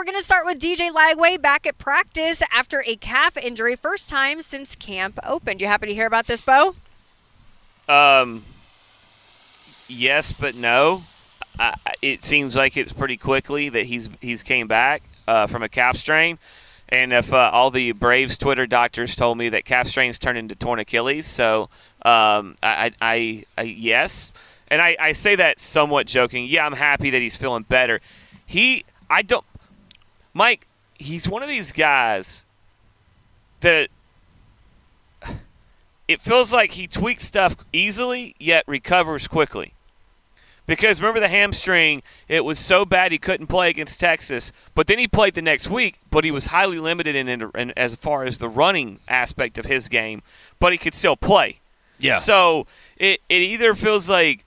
going to start with DJ Lagway back at practice after a calf injury, first time since camp opened. You happy to hear about this, Bo? Yes, but no. It seems like it's pretty quickly that he's came back from a calf strain. And if all the Braves Twitter doctors told me that calf strains turn into torn Achilles, so I yes, and I say that somewhat joking. Yeah, I'm happy that he's feeling better. Mike, he's one of these guys that it feels like he tweaks stuff easily yet recovers quickly. Because remember the hamstring, it was so bad he couldn't play against Texas, but then he played the next week, but he was highly limited in as far as the running aspect of his game, but he could still play. Yeah. So it either feels like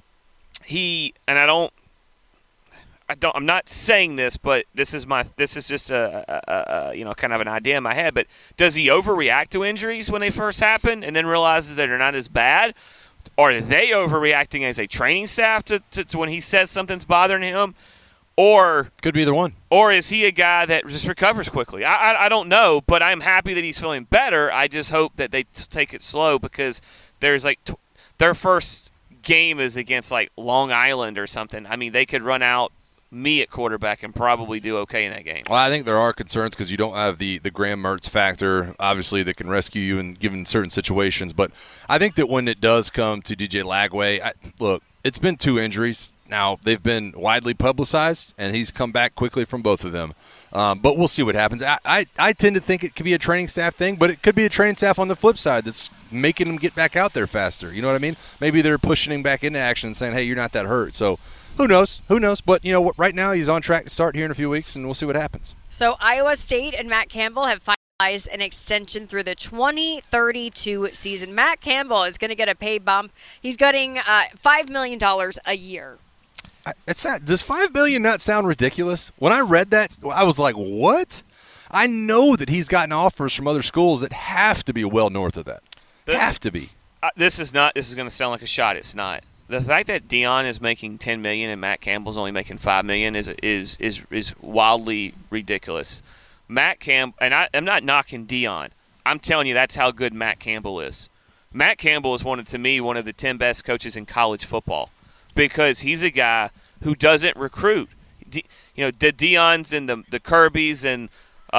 I'm not saying this, but this is just a kind of an idea in my head, but does he overreact to injuries when they first happen and then realizes that they're not as bad? Or are they overreacting as a training staff to when he says something's bothering him? Or could be either one. Or is he a guy that just recovers quickly? I don't know, but I'm happy that he's feeling better. I just hope that they take it slow because there's their first game is against Long Island or something. I mean, they could run out me at quarterback and probably do okay in that game. Well, I think there are concerns because you don't have the Graham Mertz factor, obviously, that can rescue you in given certain situations. But I think that when it does come to DJ Lagway, look, it's been 2 injuries. Now, they've been widely publicized, and he's come back quickly from both of them. But we'll see what happens. I tend to think it could be a training staff thing, but it could be a training staff on the flip side that's making him get back out there faster. You know what I mean? Maybe they're pushing him back into action and saying, hey, you're not that hurt. So who knows? But, right now he's on track to start here in a few weeks, and we'll see what happens. So Iowa State and Matt Campbell have finalized an extension through the 2032 season. Matt Campbell is going to get a pay bump. He's getting $5 million a year. Does $5 million not sound ridiculous? When I read that, I was like, what? I know that he's gotten offers from other schools that have to be well north of that. Have to be. This is going to sound like a shot. It's not. The fact that Deion is making $10 million and Matt Campbell's only making $5 million is wildly ridiculous. Matt Campbell, and I'm not knocking Deion. I'm telling you that's how good Matt Campbell is. Matt Campbell is one of the 10 best coaches in college football because he's a guy who doesn't recruit. The Deion's and the Kirbys and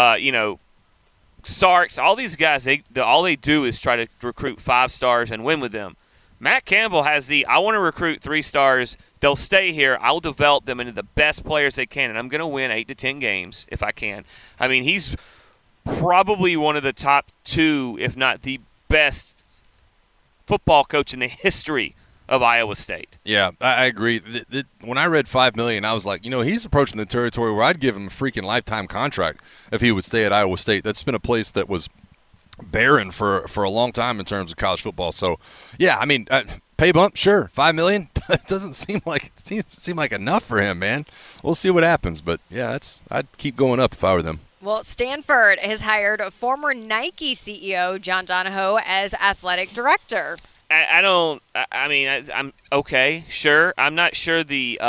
Sarks, all these guys, all they do is try to recruit 5 stars and win with them. Matt Campbell has I want to recruit 3 stars. They'll stay here. I'll develop them into the best players they can, and I'm going to win 8 to 10 games if I can. I mean, he's probably one of the top 2, if not the best football coach in the history of Iowa State. Yeah, I agree. When I read $5 million, I was like, he's approaching the territory where I'd give him a freaking lifetime contract if he would stay at Iowa State. That's been a place that was barren for a long time in terms of college football. So, yeah, I mean, pay bump, sure, $5 million. It doesn't seem like enough for him, man. We'll see what happens, but yeah, I'd keep going up if I were them. Well, Stanford has hired former Nike CEO John Donahoe as athletic director. I'm okay, sure. I'm not sure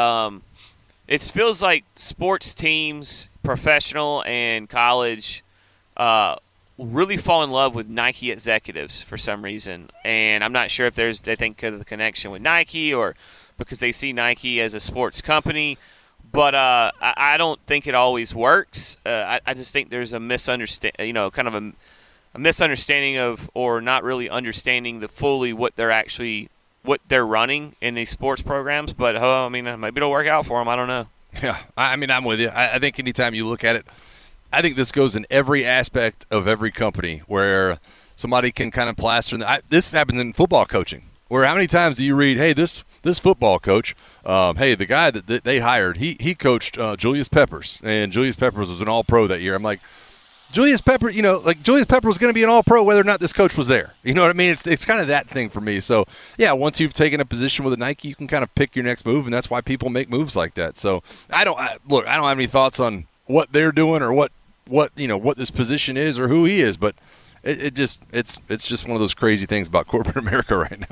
it feels like sports teams, professional and college, really fall in love with Nike executives for some reason. And I'm not sure if they think of the connection with Nike or because they see Nike as a sports company. But I don't think it always works. I just think there's a misunderstanding, a misunderstanding of or not really understanding fully what they're running in these sports programs. But, maybe it'll work out for them. I don't know. Yeah, I'm with you. I think anytime you look at it, I think this goes in every aspect of every company where somebody can kind of plaster. This happens in football coaching, where how many times do you read, hey, this football coach, hey, the guy that they hired, he coached Julius Peppers, and Julius Peppers was an all-pro that year. I'm like, Julius Pepper, Julius Pepper was going to be an all-pro whether or not this coach was there. You know what I mean? It's kind of that thing for me. So, yeah, once you've taken a position with a Nike, you can kind of pick your next move, and that's why people make moves like that. So, I don't have any thoughts on what they're doing or what this position is or who he is, but it's just one of those crazy things about corporate America right now.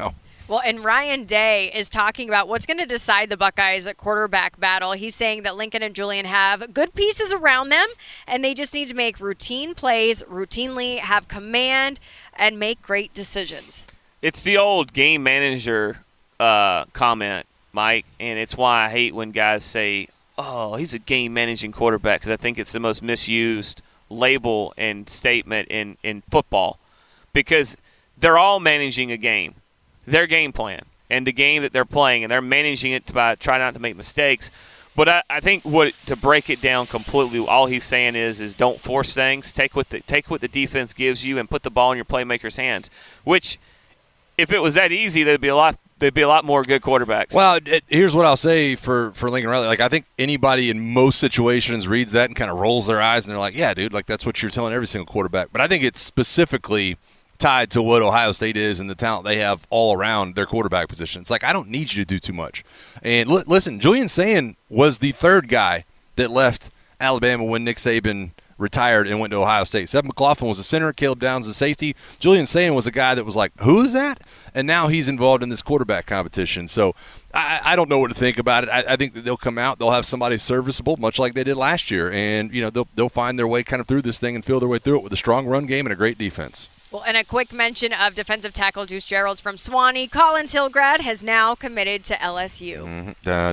Well, and Ryan Day is talking about what's going to decide the Buckeyes' quarterback battle. He's saying that Lincoln and Julian have good pieces around them, and they just need to make routine plays, routinely have command, and make great decisions. It's the old game manager comment, Mike, and it's why I hate when guys say, oh, he's a game managing quarterback, because I think it's the most misused label and statement in football, because they're all managing a game, their game plan, and the game that they're playing, and they're managing it by trying not to make mistakes. But I think to break it down completely, all he's saying is don't force things. Take what the defense gives you and put the ball in your playmaker's hands. Which, if it was that easy, there'd be a lot more good quarterbacks. Well, here's what I'll say for Lincoln Riley. Like, I think anybody in most situations reads that and kind of rolls their eyes, and they're like, yeah, dude, like that's what you're telling every single quarterback. But I think it's specifically tied to what Ohio State is and the talent they have all around their quarterback position. It's like, I don't need you to do too much. And listen, Julian Sayin was the third guy that left Alabama when Nick Saban retired and went to Ohio State. Seth McLaughlin was a center, Caleb Downs the safety. Julian Sayin was a guy that was like, who is that? And now he's involved in this quarterback competition. So I don't know what to think about it. I think that they'll come out, they'll have somebody serviceable, much like they did last year. And, they'll find their way kind of through this thing and feel their way through it with a strong run game and a great defense. Well, and a quick mention of defensive tackle Juice Gerald's from Swanee. Collins Hillgrad has now committed to LSU. Mm-hmm.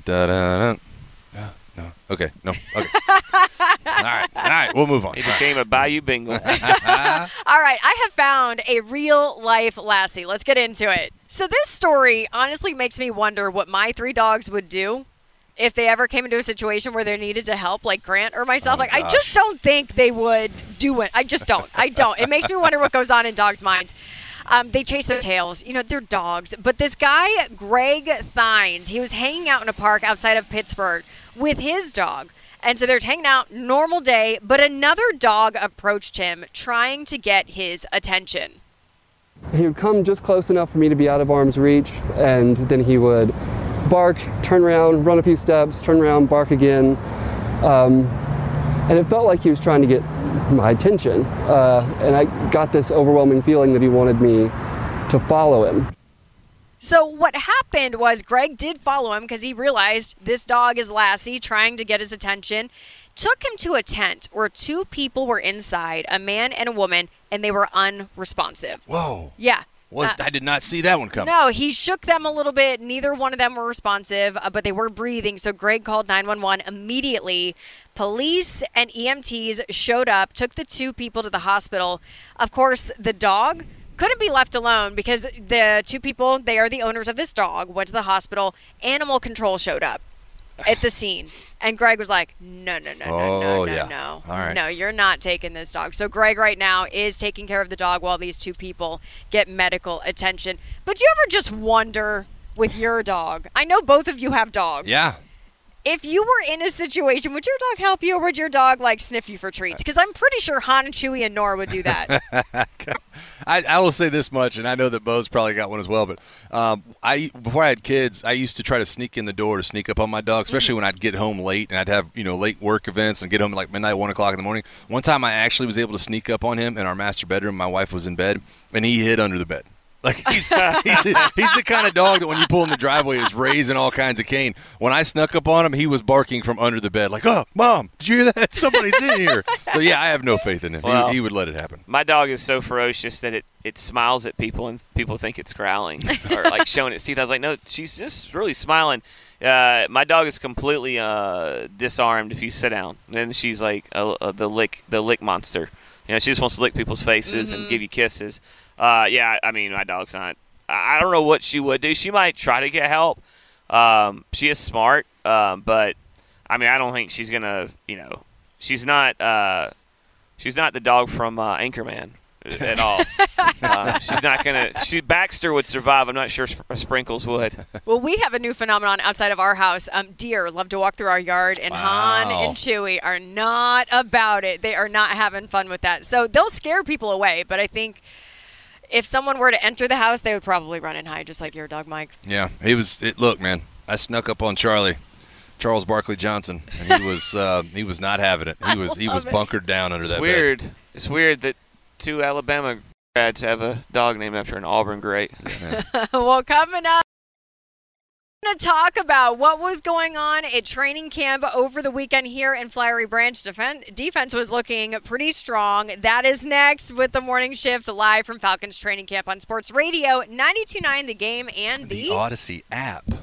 No. Okay. No. Okay. All right. We'll move on. He became a Bayou Bengal. All right. I have found a real-life Lassie. Let's get into it. So this story honestly makes me wonder what my 3 dogs would do if they ever came into a situation where they needed to help, like Grant or myself. Gosh. I just don't think they would do it. I just don't. It makes me wonder what goes on in dogs' minds. They chase their tails. They're dogs. But this guy, Greg Thines, he was hanging out in a park outside of Pittsburgh with his dog. And so they're hanging out, normal day, but another dog approached him trying to get his attention. He would come just close enough for me to be out of arm's reach, and then he would bark, turn around, run a few steps, turn around, bark again. And it felt like he was trying to get my attention. And I got this overwhelming feeling that he wanted me to follow him. So what happened was Greg did follow him because he realized this dog is Lassie trying to get his attention. Took him to a tent where 2 people were inside, a man and a woman, and they were unresponsive. Whoa. Yeah. I did not see that one coming. No, he shook them a little bit. Neither one of them were responsive, but they were breathing. So Greg called 911 immediately. Police and EMTs showed up, took the 2 people to the hospital. Of course, the dog couldn't be left alone because the 2 people, they are the owners of this dog, went to the hospital. Animal control showed up at the scene. And Greg was like, no. All right. No, you're not taking this dog. So Greg right now is taking care of the dog while these 2 people get medical attention. But do you ever just wonder with your dog? I know both of you have dogs. Yeah. If you were in a situation, would your dog help you or would your dog sniff you for treats? Because I'm pretty sure Han, Chewy, and Nora would do that. I will say this much, and I know that Bo's probably got one as well, but before I had kids, I used to try to sneak in the door to sneak up on my dog, especially when I'd get home late and I'd have late work events and get home at like midnight, 1 o'clock in the morning. One time I actually was able to sneak up on him in our master bedroom. My wife was in bed, and he hid under the bed. Like he's the kind of dog that when you pull in the driveway is raising all kinds of cane. When I snuck up on him, he was barking from under the bed like, "Oh, Mom, did you hear that? Somebody's in here." So yeah, I have no faith in him. Well, he would let it happen. My dog is so ferocious that it smiles at people and people think it's growling or like showing its teeth. I was like, no, she's just really smiling. My dog is completely disarmed if you sit down. And then she's like the lick monster. She just wants to lick people's faces and give you kisses. Yeah, I mean, my dog's not. I don't know what she would do. She might try to get help. She is smart, but I mean, I don't think she's gonna. She's not. She's not the dog from Anchorman at all. She's not gonna. Baxter would survive. I'm not sure Sprinkles would. Well, we have a new phenomenon outside of our house. Deer love to walk through our yard, and Han and Chewy are not about it. They are not having fun with that. So they'll scare people away, but I think if someone were to enter the house, they would probably run and hide, just like your dog, Mike. Yeah, look, man, I snuck up on Charles Barkley Johnson, and he was not having it. He was bunkered down under that bed. It's weird that 2 Alabama Dads have a dog named after an Auburn great. Well, coming up, we're going to talk about what was going on at training camp over the weekend here in Flowery Branch. Defense was looking pretty strong. That is next with the morning shift live from Falcons training camp on Sports Radio 92.9 The Game and the Odyssey app.